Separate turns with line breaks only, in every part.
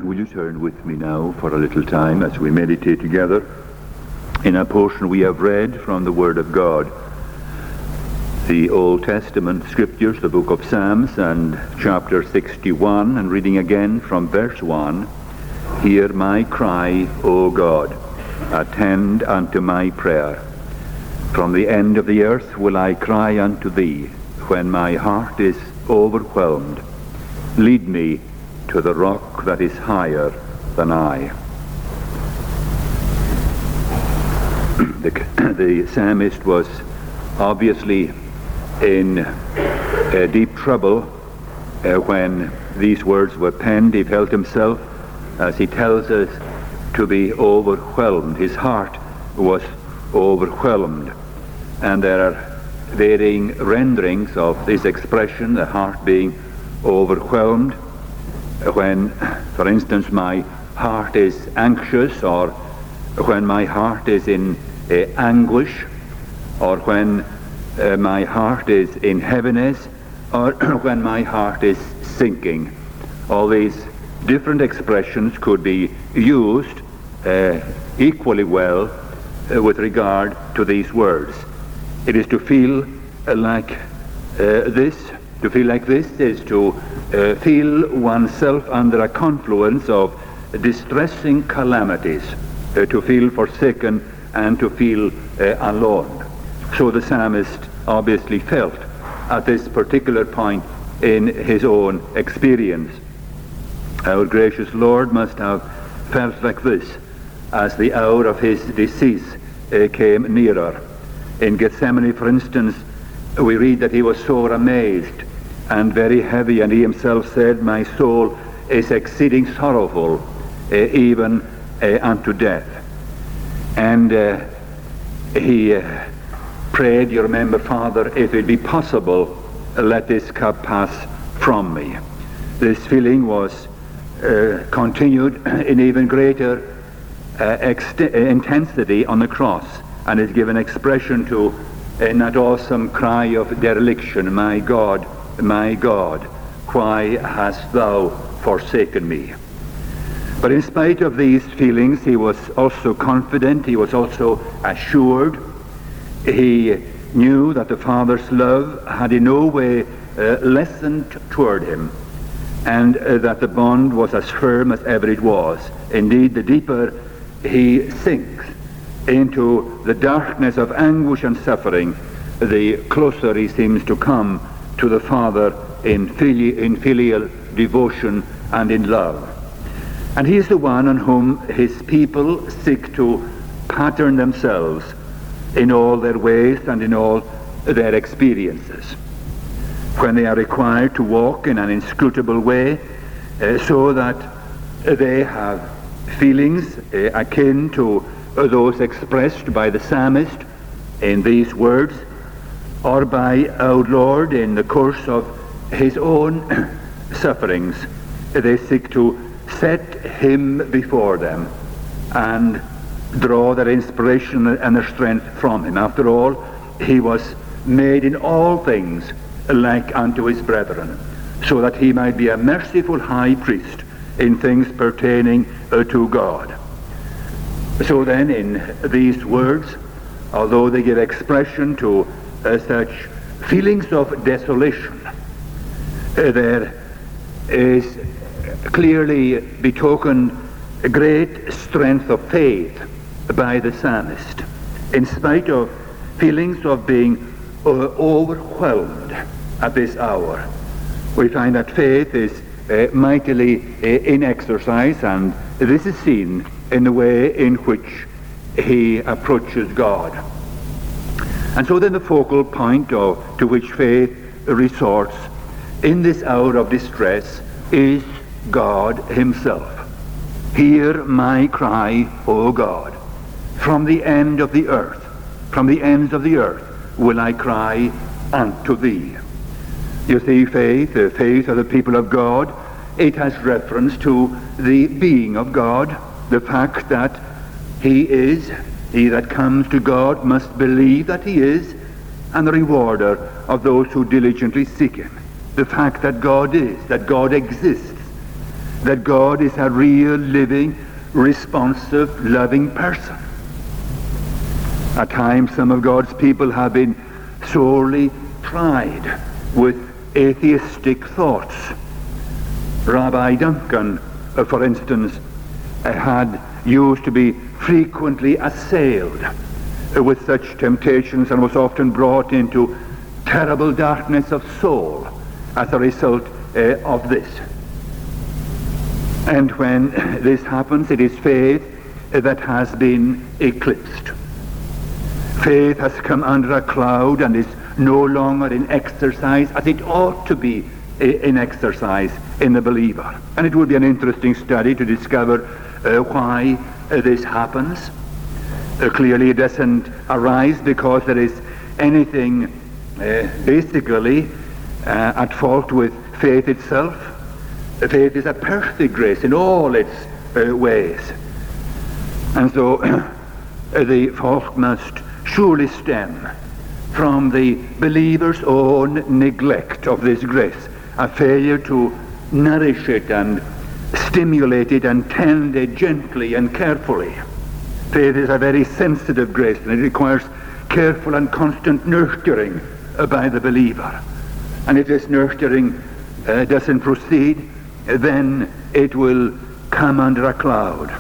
will you turn with me now for a little time as we meditate together in a portion we have read from the Word of God, the Old Testament Scriptures, the book of Psalms, and chapter 61, and reading again from verse 1, "Hear my cry, O God, attend unto my prayer. From the end of the earth will I cry unto thee, when my heart is overwhelmed. Lead me to the rock that is higher than I." The psalmist was obviously in deep trouble when these words were penned. He felt himself, as he tells us, to be overwhelmed. His heart was overwhelmed. And there are varying renderings of this expression, the heart being overwhelmed. When, for instance, my heart is anxious, or when my heart is in anguish, or when my heart is in heaviness, or when my heart is sinking. All these different expressions could be used equally well with regard to these words. It is to feel like this. To feel like this is to feel oneself under a confluence of distressing calamities, to feel forsaken and to feel alone. So the psalmist obviously felt at this particular point in his own experience. Our gracious Lord must have felt like this as the hour of his decease came nearer. In Gethsemane, for instance, we read that he was sore amazed and very heavy, and he himself said, "My soul is exceeding sorrowful, even unto death." And he prayed, you remember, "Father, if it be possible, let this cup pass from me." This feeling was continued in even greater intensity on the cross, and is given expression to in that awesome cry of dereliction, my God, why hast thou forsaken me?" But in spite of these feelings, he was also confident, he was also assured. He knew that the Father's love had in no way lessened toward him, and that the bond was as firm as ever it was. Indeed, the deeper he sinks into the darkness of anguish and suffering, the closer he seems to come to the Father in filial devotion and in love. And he is the one on whom his people seek to pattern themselves in all their ways and in all their experiences. When they are required to walk in an inscrutable way, so that they have feelings akin to those expressed by the psalmist in these words, or by our Lord in the course of his own sufferings. They seek to set him before them and draw their inspiration and their strength from him. After all, he was made in all things like unto his brethren, so that he might be a merciful high priest in things pertaining to God. So then, in these words, although they give expression to such feelings of desolation, there is clearly betokened a great strength of faith by the psalmist. In spite of feelings of being overwhelmed at this hour, we find that faith is mightily in exercise, and this is seen in the way in which he approaches God. And so then the focal point to which faith resorts in this hour of distress is God himself. "Hear my cry, O God. From the end of the earth, from the ends of the earth will I cry unto thee." You see, faith, the faith of the people of God, it has reference to the being of God, the fact that he that comes to God must believe that he is, and the rewarder of those who diligently seek him. The fact that God is, that God exists, that God is a real, living, responsive, loving person. At times, some of God's people have been sorely tried with atheistic thoughts. Rabbi Duncan, for instance, had used to be frequently assailed with such temptations and was often brought into terrible darkness of soul as a result of this. And when this happens, it is faith that has been eclipsed. Faith has come under a cloud and is no longer in exercise as it ought to be in exercise in the believer. And it would be an interesting study to discover why this happens. Clearly it doesn't arise because there is anything basically at fault with faith itself. Faith is a perfect grace in all its ways. And so the fault must surely stem from the believer's own neglect of this grace, a failure to nourish it and stimulate it and tend it gently and carefully. Faith is a very sensitive grace, and it requires careful and constant nurturing by the believer. And if this nurturing doesn't proceed, then it will come under a cloud.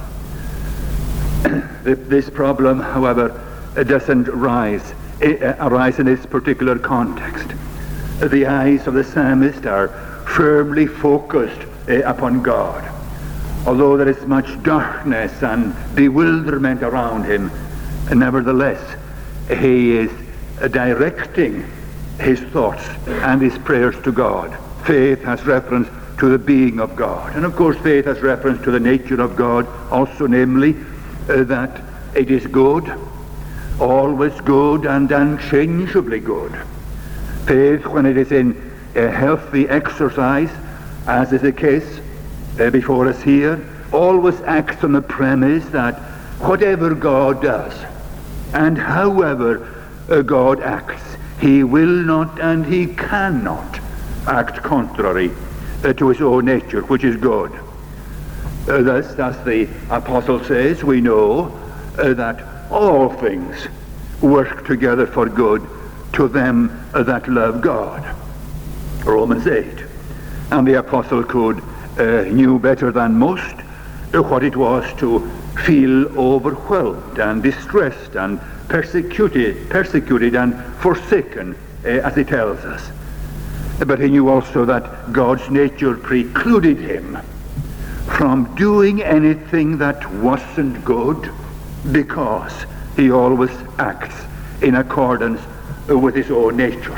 This problem, however, doesn't arise in this particular context. The eyes of the psalmist are firmly focused upon God. Although there is much darkness and bewilderment around him, nevertheless, he is directing his thoughts and his prayers to God. Faith has reference to the being of God. And of course, faith has reference to the nature of God also, namely, that it is good, always good and unchangeably good. Faith, when it is in a healthy exercise, as is the case before us here, always acts on the premise that whatever God does and however God acts, he will not and he cannot act contrary to his own nature, which is good. Thus, as the apostle says, we know that all things work together for good to them that love God. Romans 8. And the apostle knew better than most what it was to feel overwhelmed and distressed and persecuted and forsaken, as he tells us. But he knew also that God's nature precluded him from doing anything that wasn't good, because he always acts in accordance with his own nature.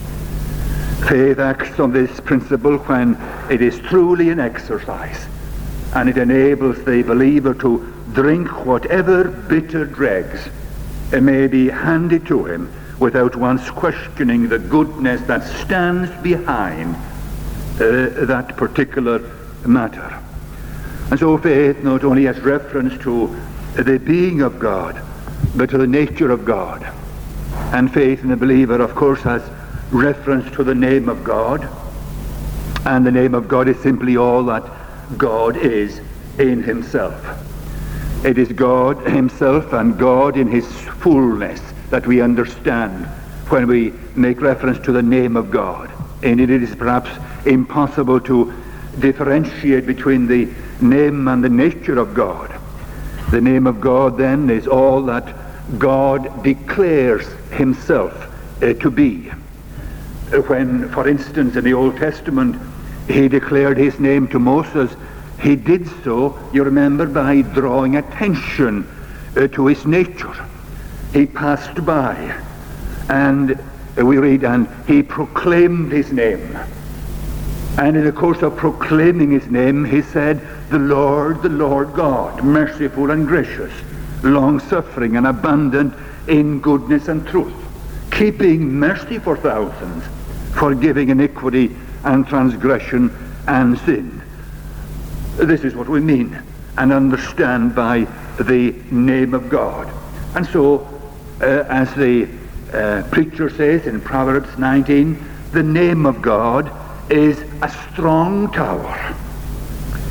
Faith acts on this principle when it is truly an exercise, and it enables the believer to drink whatever bitter dregs may be handed to him without once questioning the goodness that stands behind that particular matter. And so faith not only has reference to the being of God, but to the nature of God. And faith in the believer, of course, has reference to the name of God. And the name of God is simply all that God is in himself. It is God himself and God in his fullness that we understand when we make reference to the name of God. And it is perhaps impossible to differentiate between the name and the nature of God. The name of God, then, is all that God declares himself to be. When, for instance, in the Old Testament, he declared his name to Moses, he did so, you remember, by drawing attention to his nature. He passed by, and we read, and he proclaimed his name. And in the course of proclaiming his name, he said, the Lord God, merciful and gracious, long-suffering and abundant in goodness and truth, keeping mercy for thousands, forgiving iniquity and transgression and sin. This is what we mean and understand by the name of God. And so, as the preacher says in Proverbs 19, the name of God is a strong tower.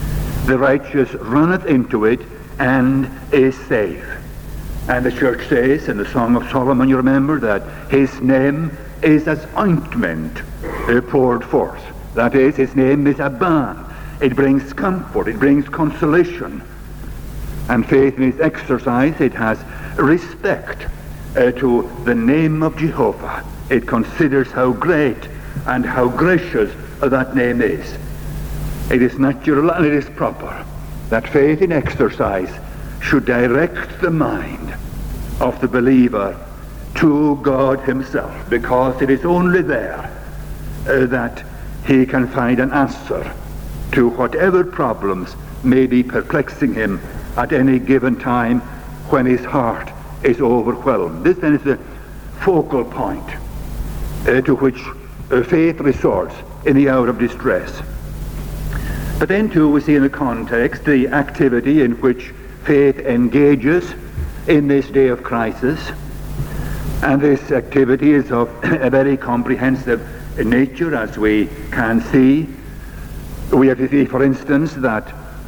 the righteous runneth into it and is safe. And the church says in the Song of Solomon, you remember, that his name is as ointment poured forth. That is, his name is a balm. It brings comfort, it brings consolation. And faith in its exercise, it has respect to the name of Jehovah. It considers how great and how gracious that name is. It is natural and it is proper that faith in exercise should direct the mind of the believer to God himself, because it is only there that he can find an answer to whatever problems may be perplexing him at any given time when his heart is overwhelmed. This then is the focal point to which faith resorts in the hour of distress. But then too we see in the context the activity in which faith engages in this day of crisis, and this activity is of a very comprehensive nature, as we can see. We have to see, for instance, that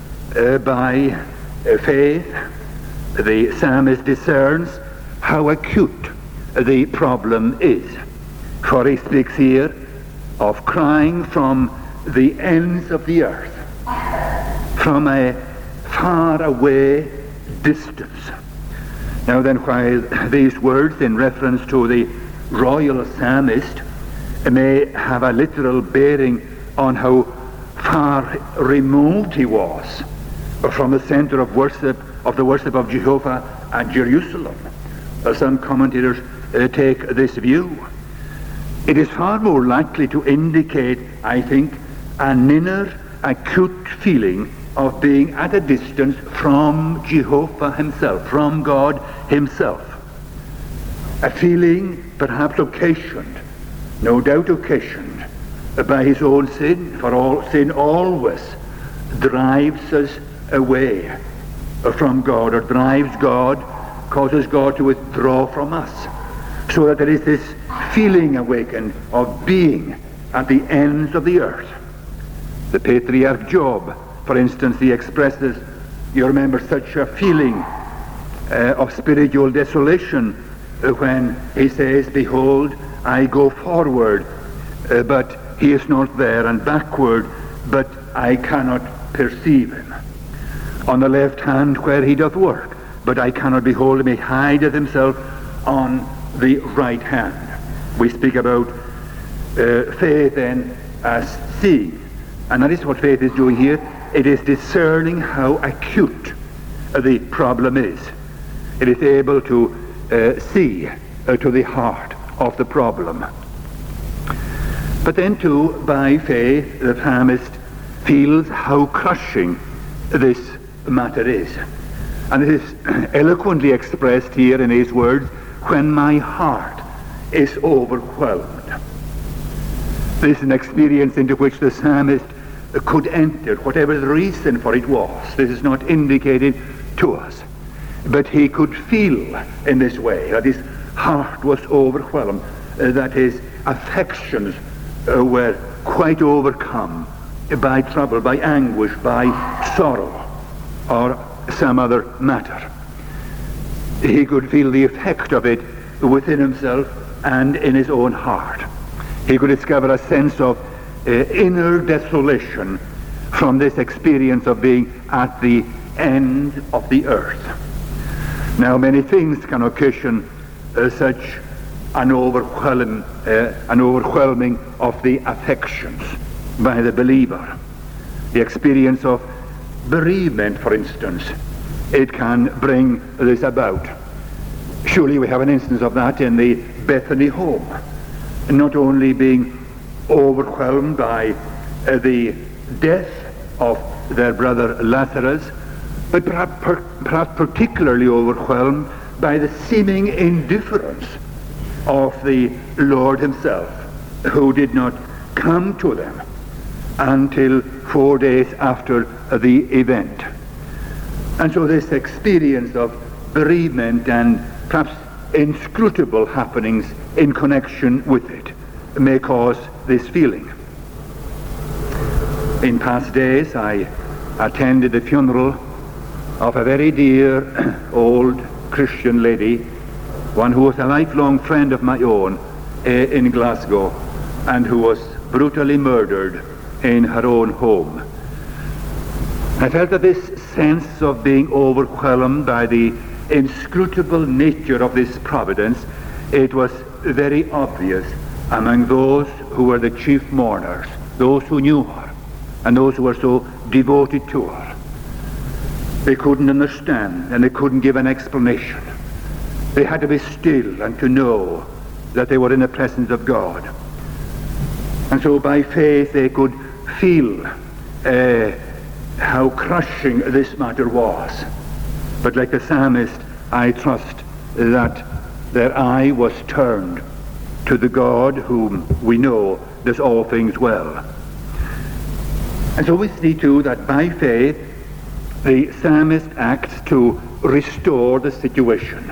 by faith the psalmist discerns how acute the problem is, for he speaks here of crying from the ends of the earth, from a far away distance. Now then, while these words in reference to the royal psalmist may have a literal bearing on how far removed he was from the center of the worship of Jehovah at Jerusalem, some commentators take this view. It is far more likely to indicate, I think, an inner acute feeling of being at a distance from Jehovah himself, from God himself. A feeling perhaps occasioned, no doubt occasioned, by his own sin, for all sin always drives us away from God, or drives God, causes God to withdraw from us, so that there is this feeling awakened of being at the ends of the earth. The patriarch Job, for instance, he expresses, you remember, such a feeling of spiritual desolation when he says, behold, I go forward, but he is not there, and backward, but I cannot perceive him. On the left hand where he doth work, but I cannot behold him. He hideth himself on the right hand. We speak about faith then as seeing, and that is what faith is doing here. It is discerning how acute the problem is. It is able to see to the heart of the problem. But then too, by faith, the psalmist feels how crushing this matter is. And it is eloquently expressed here in his words, when my heart is overwhelmed. This is an experience into which the psalmist could enter, whatever the reason for it was. This is not indicated to us. But he could feel in this way that his heart was overwhelmed, that his affections were quite overcome by trouble, by anguish, by sorrow, or some other matter. He could feel the effect of it within himself and in his own heart. He could discover a sense of inner desolation from this experience of being at the end of the earth. Now, many things can occasion such an overwhelming of the affections by the believer. The experience of bereavement, for instance, it can bring this about. Surely we have an instance of that in the Bethany home. Not only being overwhelmed by the death of their brother Lazarus, but perhaps particularly overwhelmed by the seeming indifference of the Lord himself, who did not come to them until 4 days after the event. And so this experience of bereavement and perhaps inscrutable happenings in connection with it may cause this feeling. In past days I attended the funeral of a very dear old Christian lady, one who was a lifelong friend of my own in Glasgow, and who was brutally murdered in her own home. I felt that this sense of being overwhelmed by the inscrutable nature of this providence, it was very obvious among those who were the chief mourners, those who knew her, and those who were so devoted to her. They couldn't understand, and they couldn't give an explanation. They had to be still and to know that they were in the presence of God. And so by faith they could feel how crushing this matter was. But like the psalmist, I trust that their eye was turned to the God whom we know does all things well. And so we see too that by faith the psalmist acts to restore the situation.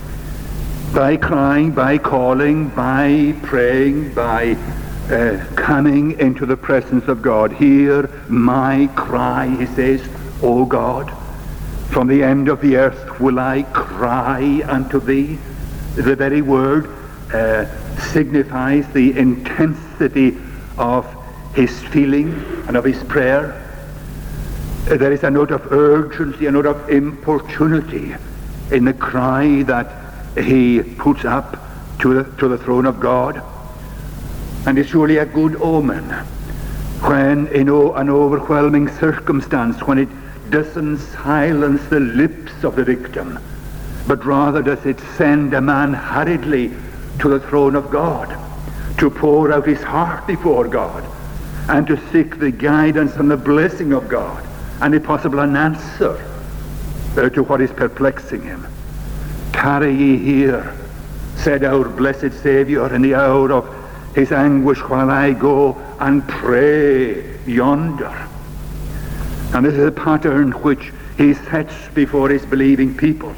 By crying, by calling, by praying, by coming into the presence of God. Hear my cry, he says, O God. From the end of the earth will I cry unto thee. The very word signifies the intensity of his feeling and of his prayer. There is a note of urgency, a note of importunity in the cry that he puts up to the throne of God. And it's surely a good omen when in an overwhelming circumstance, when it doesn't silence the lips of the victim, but rather does it send a man hurriedly to the throne of God, to pour out his heart before God, and to seek the guidance and the blessing of God, and if possible an answer to what is perplexing him. Tarry ye here, said our blessed Saviour, in the hour of his anguish, while I go and pray yonder. And this is a pattern which he sets before his believing people.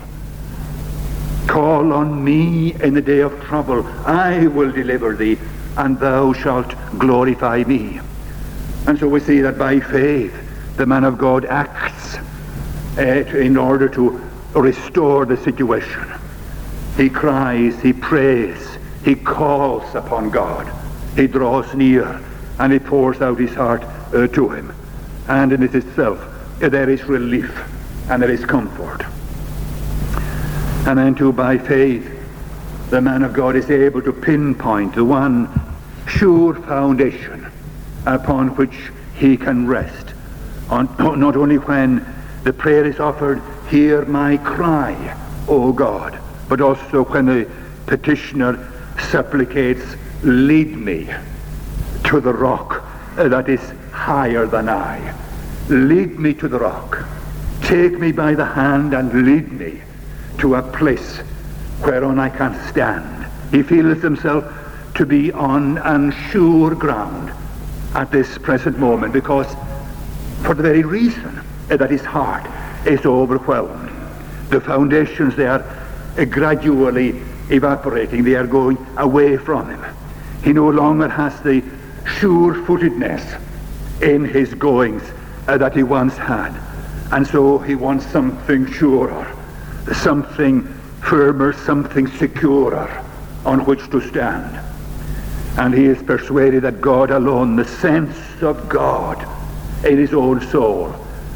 Call on me in the day of trouble, I will deliver thee, and thou shalt glorify me. And so we see that by faith the man of God acts in order to restore the situation. He cries, he prays, he calls upon God, he draws near, and he pours out his heart to him. And in it itself there is relief and there is comfort. And then too, by faith the man of God is able to pinpoint the one sure foundation upon which he can rest, not only when the prayer is offered, hear my cry, O God, but also when the petitioner supplicates, lead me to the rock that is higher than I. Lead me to the rock. Take me by the hand and lead me to a place whereon I can stand. He feels himself to be on unsure ground at this present moment, because for the very reason that his heart is overwhelmed. The foundations, they are gradually evaporating. They are going away from him. He no longer has the sure-footedness in his goings that he once had. And so he wants something surer, something firmer, something securer on which to stand. And he is persuaded that God alone, the sense of God in his own soul,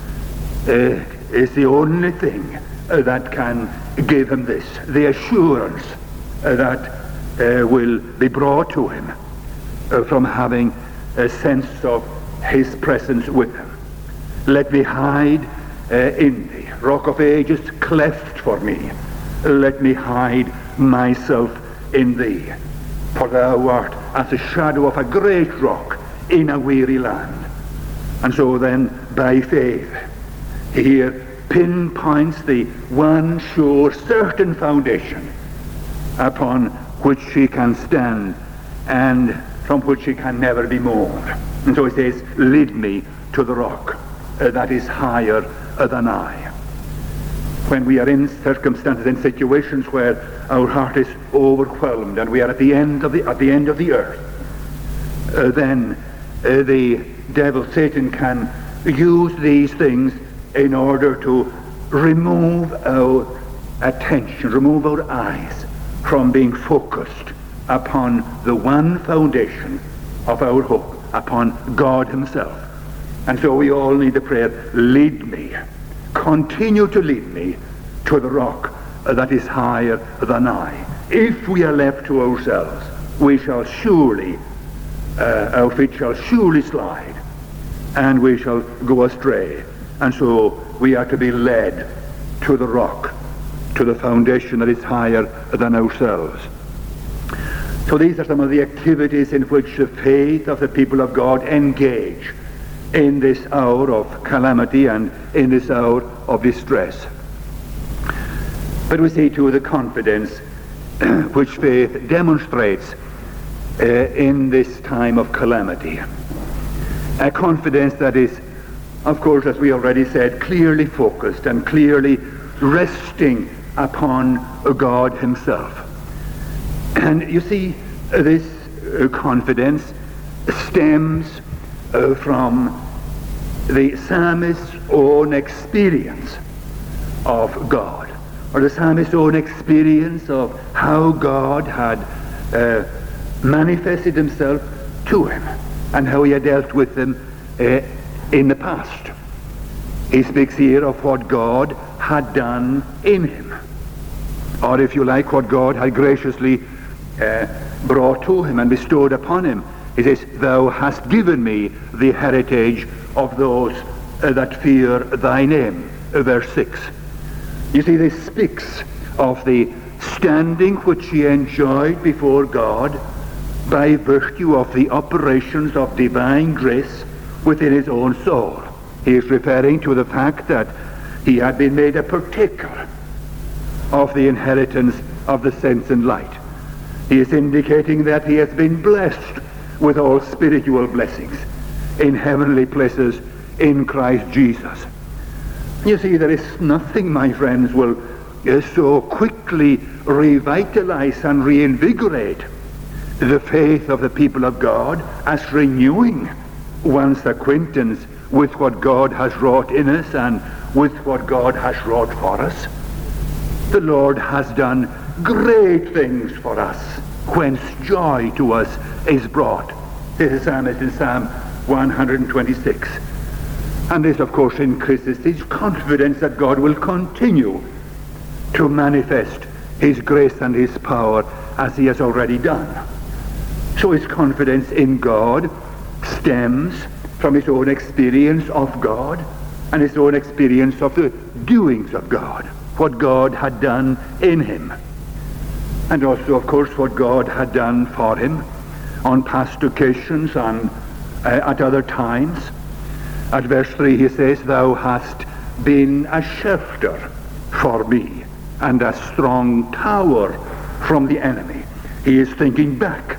is the only thing that can give him this, the assurance that will be brought to him from having a sense of his presence with him. Let me hide in thee, rock of ages, cleft for me. Let me hide myself in thee, for thou art as the shadow of a great rock in a weary land. And so then, by faith, he here pinpoints the one sure, certain foundation upon which he can stand and from which he can never be moved. And so he says, lead me to the rock that is higher than I. When we are in circumstances, in situations where our heart is overwhelmed and we are at the end of the earth, then the devil, Satan, can use these things in order to remove our attention, remove our eyes from being focused upon the one foundation of our hope, upon God himself. And so we all need to pray, lead me, continue to lead me to the rock that is higher than I. If we are left to ourselves, we shall surely, our feet shall surely slide, and we shall go astray. And so we are to be led to the rock, to the foundation that is higher than ourselves. So these are some of the activities in which the faith of the people of God engage in this hour of calamity and in this hour of distress. But we see too the confidence which faith demonstrates in this time of calamity. A confidence that is, of course, as we already said, clearly focused and clearly resting upon God himself. And you see, this confidence stems from the psalmist's own experience of God, or the psalmist's own experience of how God had manifested himself to him and how he had dealt with them in the past. He speaks here of what God had done in him, or if you like, what God had graciously brought to him and bestowed upon him. He says, thou hast given me the heritage of those that fear thy name. Verse 6. You see, this speaks of the standing which he enjoyed before God by virtue of the operations of divine grace within his own soul. He is referring to the fact that he had been made a partaker of the inheritance of the saints in light. He is indicating that he has been blessed with all spiritual blessings in heavenly places in Christ Jesus. You see, there is nothing, my friends, will so quickly revitalize and reinvigorate the faith of the people of God as renewing one's acquaintance with what God has wrought in us and with what God has wrought for us. The Lord has done great things for us, whence joy to us is brought. This is psalmist in Psalm 126. And this, of course, increases his confidence that God will continue to manifest his grace and his power as he has already done. So his confidence in God stems from his own experience of God and his own experience of the doings of God, what God had done in him, and also, of course, what God had done for him on past occasions and at other times. At verse 3 he says, thou hast been a shelter for me and a strong tower from the enemy. He is thinking back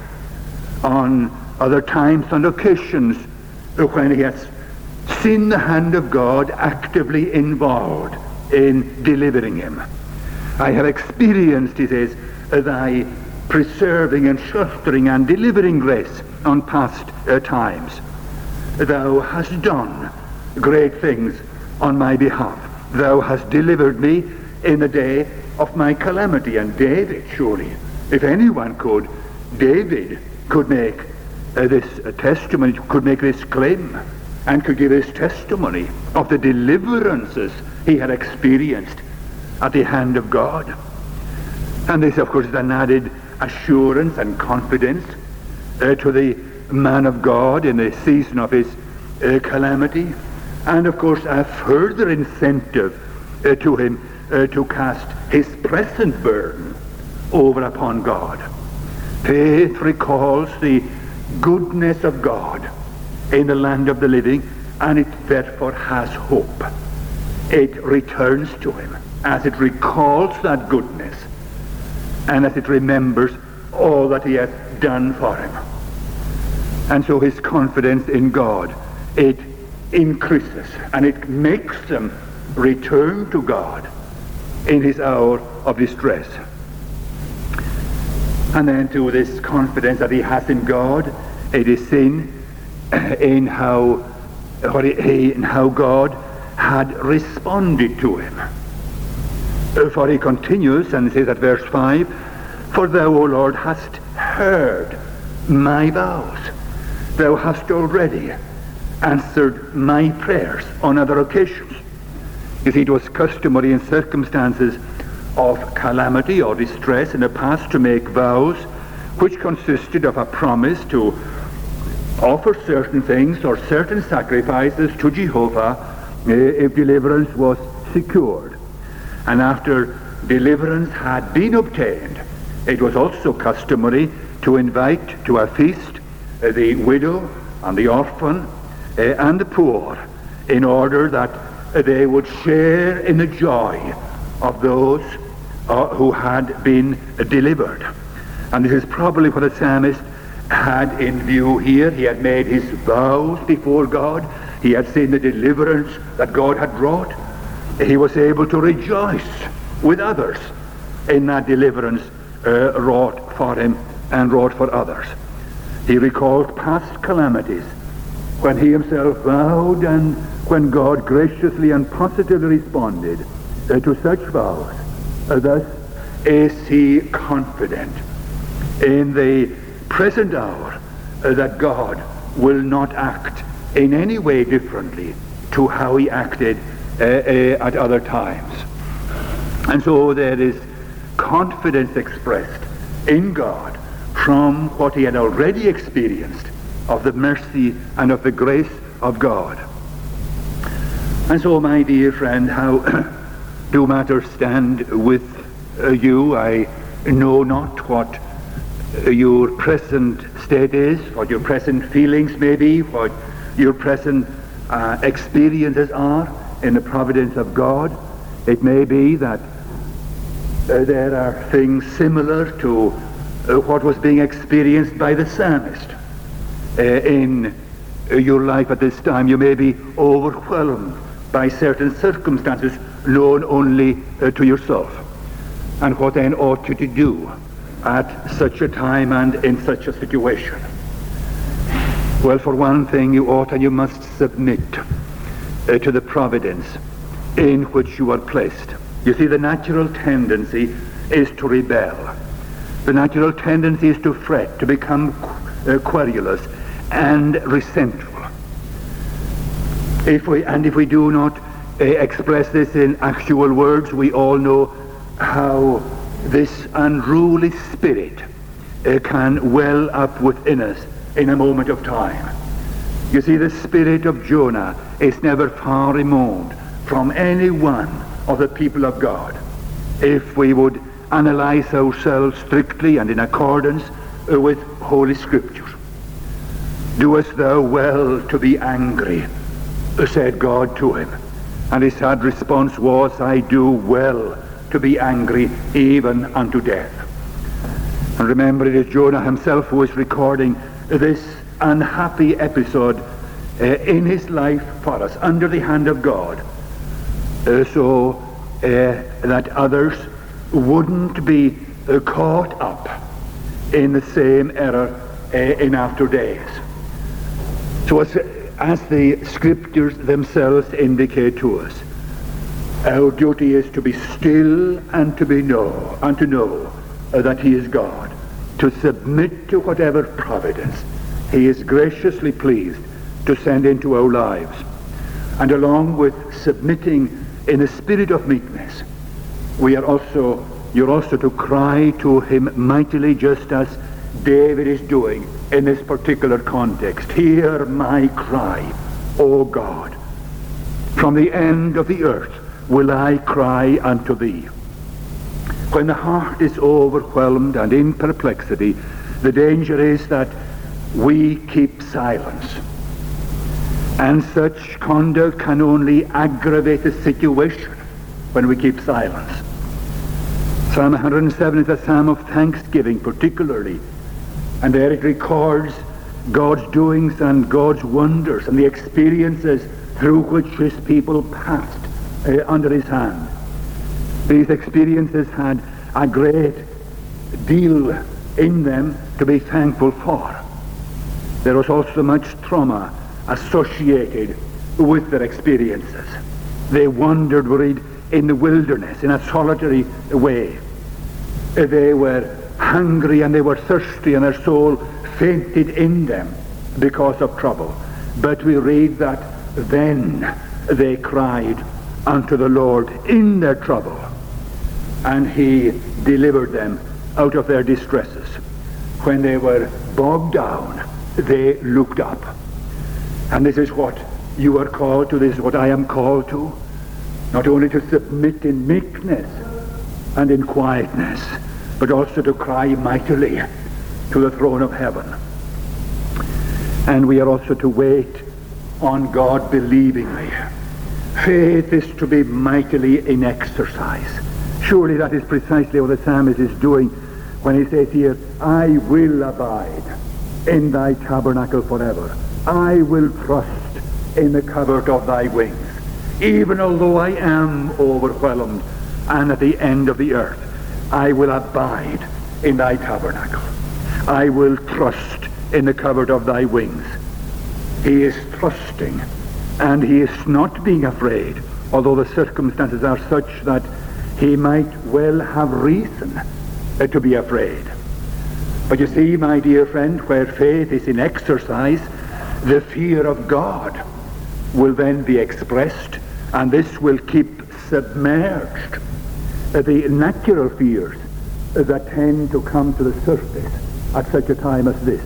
on other times and occasions when he has seen the hand of God actively involved in delivering him. I have experienced, he says, thy preserving and sheltering and delivering grace on past times. Thou hast done great things on my behalf. Thou hast delivered me in the day of my calamity. And David, surely, if anyone could, David could make this testimony, could make this claim, and could give his testimony of the deliverances he had experienced at the hand of God. And this, of course, is an added assurance and confidence to the man of God in the season of his calamity, and of course a further incentive to him to cast his present burden over upon God. Faith recalls the goodness of God in the land of the living, and it therefore has hope. It returns to him as it recalls that goodness and as it remembers all that he has done for him. And so his confidence in God, it increases and it makes him return to God in his hour of distress. And then to this confidence that he has in God, it is seen in how and how God had responded to him. For he continues and says at verse 5, "For thou, O Lord, hast heard my vows. Thou hast already answered my prayers on other occasions." You see, it was customary in circumstances of calamity or distress in the past to make vows which consisted of a promise to offer certain things or certain sacrifices to Jehovah if deliverance was secured. And after deliverance had been obtained, it was also customary to invite to a feast the widow and the orphan and the poor, in order that they would share in the joy of those who had been delivered. And this is probably what the psalmist had in view here. He had made his vows before God. He had seen the deliverance that God had wrought. He was able to rejoice with others in that deliverance wrought for him and wrought for others. He recalled past calamities when he himself vowed, and when God graciously and positively responded to such vows. Thus is he confident in the present hour that God will not act in any way differently to how he acted at other times. And so there is confidence expressed in God from what he had already experienced of the mercy and of the grace of God. And so, my dear friend, how do matters stand with you? I know not what your present state is, what your present feelings may be, what your present experiences are in the providence of God. It may be that there are things similar to what was being experienced by the psalmist in your life at this time. You may be overwhelmed by certain circumstances known only to yourself. And what then ought you to do at such a time and in such a situation? Well, for one thing, you ought and you must submit to the providence in which you are placed. You see, the natural tendency is to rebel. The natural tendency is to fret, to become querulous and resentful. If we do not express this in actual words, we all know how this unruly spirit can well up within us in a moment of time. You see, the spirit of Jonah is never far removed from any one of the people of God. If we would analyze ourselves strictly and in accordance with Holy Scripture. "Doest thou well to be angry?" said God to him. And his sad response was, "I do well to be angry, even unto death." And remember, it is Jonah himself who is recording this unhappy episode in his life for us, under the hand of God, so that others wouldn't be caught up in the same error in after days. So as the Scriptures themselves indicate to us, our duty is to be still and to know that he is God, to submit to whatever providence he is graciously pleased to send into our lives. And along with submitting in a spirit of meekness, you're also to cry to him mightily, just as David is doing in this particular context. "Hear my cry, O God. From the end of the earth will I cry unto thee." When the heart is overwhelmed and in perplexity, the danger is that we keep silence. And such conduct can only aggravate the situation when we keep silence. Psalm 107 is a psalm of thanksgiving particularly, and there it records God's doings and God's wonders and the experiences through which his people passed under his hand. These experiences had a great deal in them to be thankful for. There was also much trauma associated with their experiences. They wandered, worried, in the wilderness in a solitary way. They were hungry and they were thirsty, and their soul fainted in them because of trouble. But we read that then they cried unto the Lord in their trouble, and he delivered them out of their distresses. When they were bogged down, they looked up. And this is what you are called to, this is what I am called to, not only to submit in meekness and in quietness, but also to cry mightily to the throne of heaven. And we are also to wait on God believingly. Faith is to be mightily in exercise. Surely that is precisely what the psalmist is doing when he says here, I will abide in thy tabernacle forever. I will trust in the covert of thy wings. Even although I am overwhelmed and at the end of the earth, I will abide in thy tabernacle. I will trust in the covert of thy wings. He is trusting, and he is not being afraid, although the circumstances are such that he might well have reason to be afraid. But you see, my dear friend, where faith is in exercise, the fear of God will then be expressed, and this will keep submerged the natural fears that tend to come to the surface at such a time as this.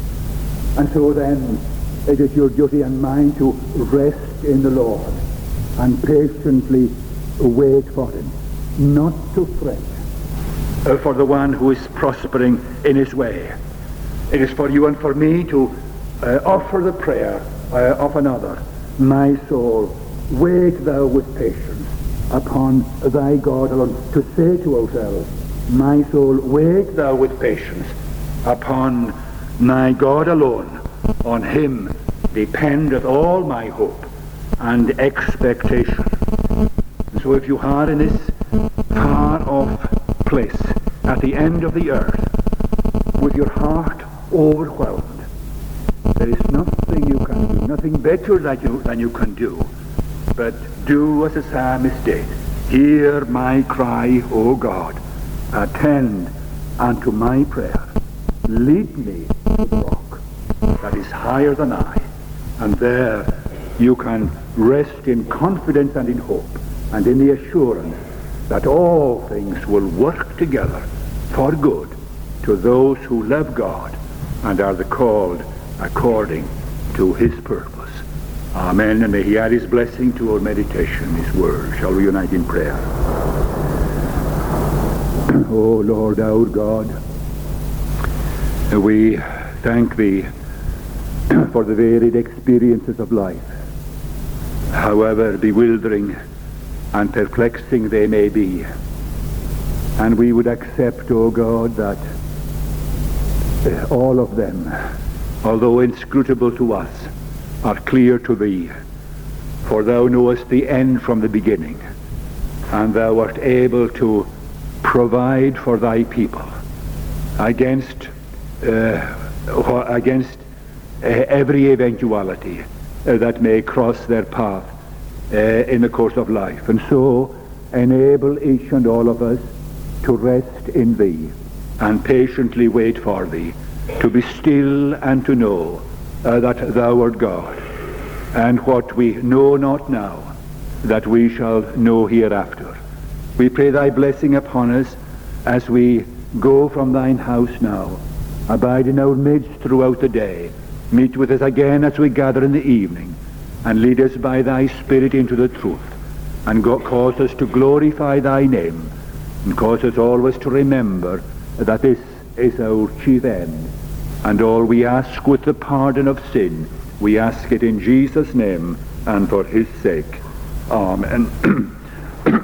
And so then it is your duty and mine to rest in the Lord and patiently wait for him, not to fret for the one who is prospering in his way. It is for you and for me to offer the prayer of another. My soul, wait thou with patience upon thy God alone. To say to ourselves, my soul, wait thou with patience upon my God alone. On him dependeth all my hope and expectation. And so if you are in this far off place at the end of the earth, with your heart overwhelmed, there is nothing you can do, nothing better than you can do, but do as the psalmist did. Hear my cry, O God, attend unto my prayer. Lead me to the rock that is higher than I, and there you can rest in confidence and in hope, and in the assurance that all things will work together for good to those who love God and are the called according to his purpose. Amen. And may he add his blessing to our meditation, his word. Shall we unite in prayer? O Lord our God, we thank thee for the varied experiences of life, however bewildering and perplexing they may be. And we would accept, O God, that all of them, although inscrutable to us, are clear to thee. For thou knowest the end from the beginning, and thou art able to provide for thy people against every eventuality that may cross their path in the course of life. And so enable each and all of us to rest in thee and patiently wait for thee, to be still and to know that thou art God, and what we know not now, that we shall know hereafter. We pray thy blessing upon us as we go from thine house now. Abide in our midst throughout the day. Meet with us again as we gather in the evening, and lead us by thy Spirit into the truth, and cause us to glorify thy name, and cause us always to remember that this is our chief end. And all we ask with the pardon of sin, we ask it in Jesus' name and for his sake. Amen.